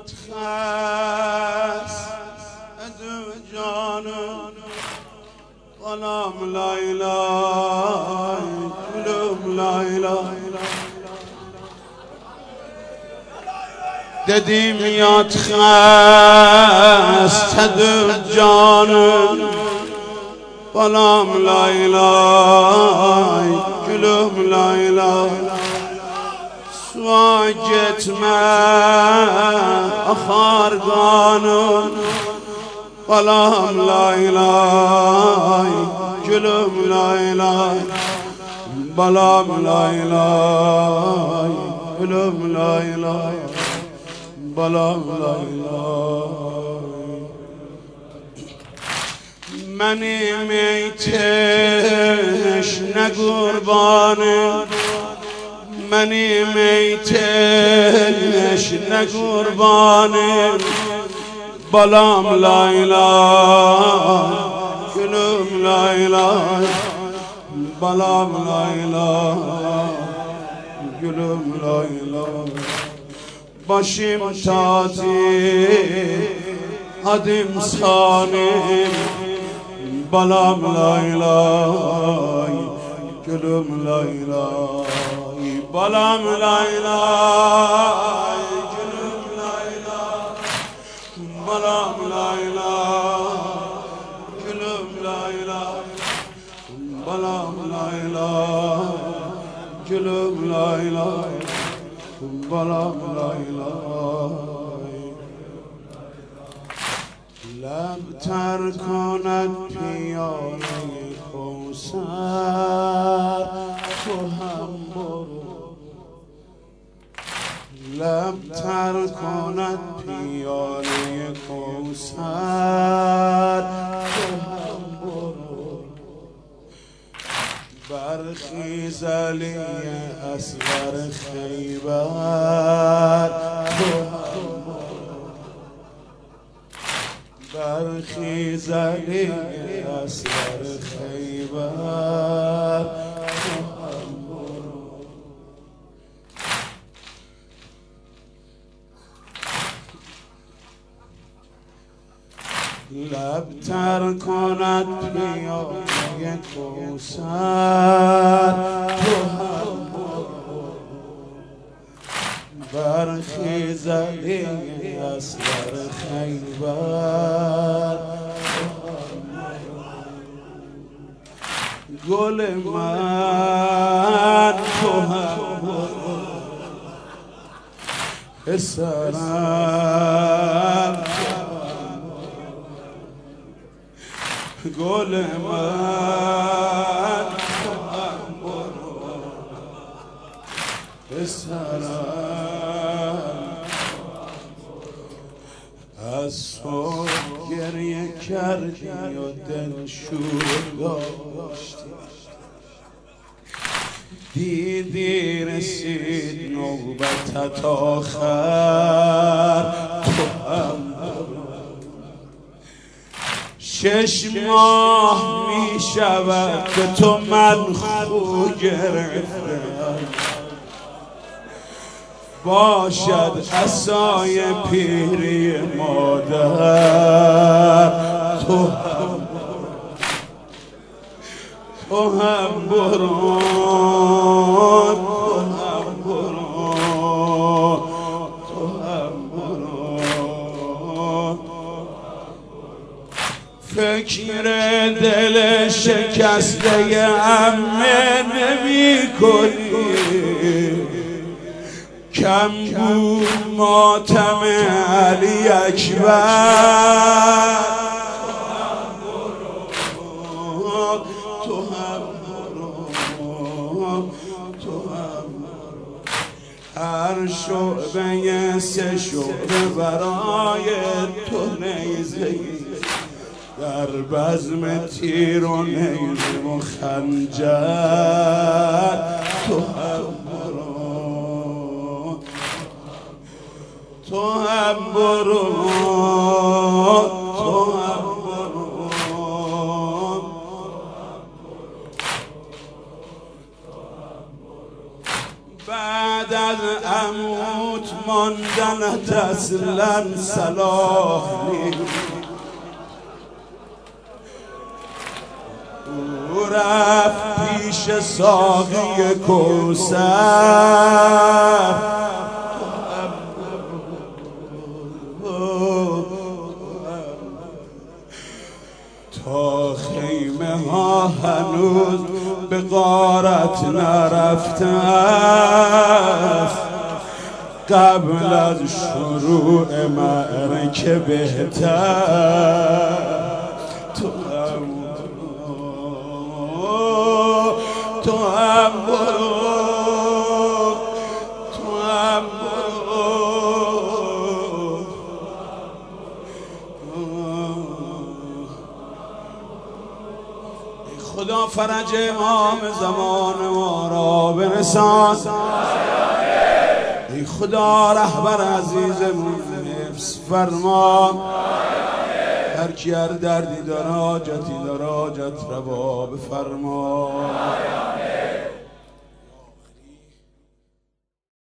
میاد خس ادو جانم غلام لیلا قلوب لیلا ددی میاد خس ادو جانم غلام لیلا قلوب لیلا سواجت ما أخارقانون غلام لیلا قلوب لیلا بلام لیلا قلوب لیلا بلام لیلا منی میتش نگربانه منی میتش نگربانه بلام لیلا قلوب لیلا بلام لیلا قلوب لیلا باشیم تازی عدیم سانیم بلام لیلا قلوب لیلا بلام لیلا قلوب لیلا بلام لیلا قلوب لیلا بلام لیلا قلوب لیلا بلام لیلا لب تر کند پیاله کوثر تو هم برو لب تر کند پیاله کوثر تو هم برو برخیز علی اصغر خیبر تو هم برخیز علی اصغر خیبر تو هم برو لب تر کند پیاله کوثر تو هم برو برخیز علی اصغر خیبر گل من تو هم برو پسرم گل من تو هم برو پسرم از تو گریه کردی و دل شور داشتی دیدی رسید نوبتت آخر تو هم برو 6 ماه می شود که تو من خو گرفتم باشد عصای پیری مادر تو هم برو تو هم برو فکر دل شکسته عمه نمی کنی کم بود ماتم علی اکبر تو هم برو هر شعبه 3 شعبه برای تو نیزه در بزم تیر و نیزه و خنجر تو هم برو تو هم برو تو هم برو بعد از اموت ماندنت اصلا صلاح نیست. او رفت پیش ساقی کوثر، تا خیمه ها هنوز به غارت نرفته است، قبل از شروع معرکه بهتر. تو هم برو، تو هم برو. ای خدا فرج امام زمان ما را برسان. ای خدا رهبر عزیزمون حفظ فرما. هر کی هر دردی داره حاجتی داره حاجت روا بفرما.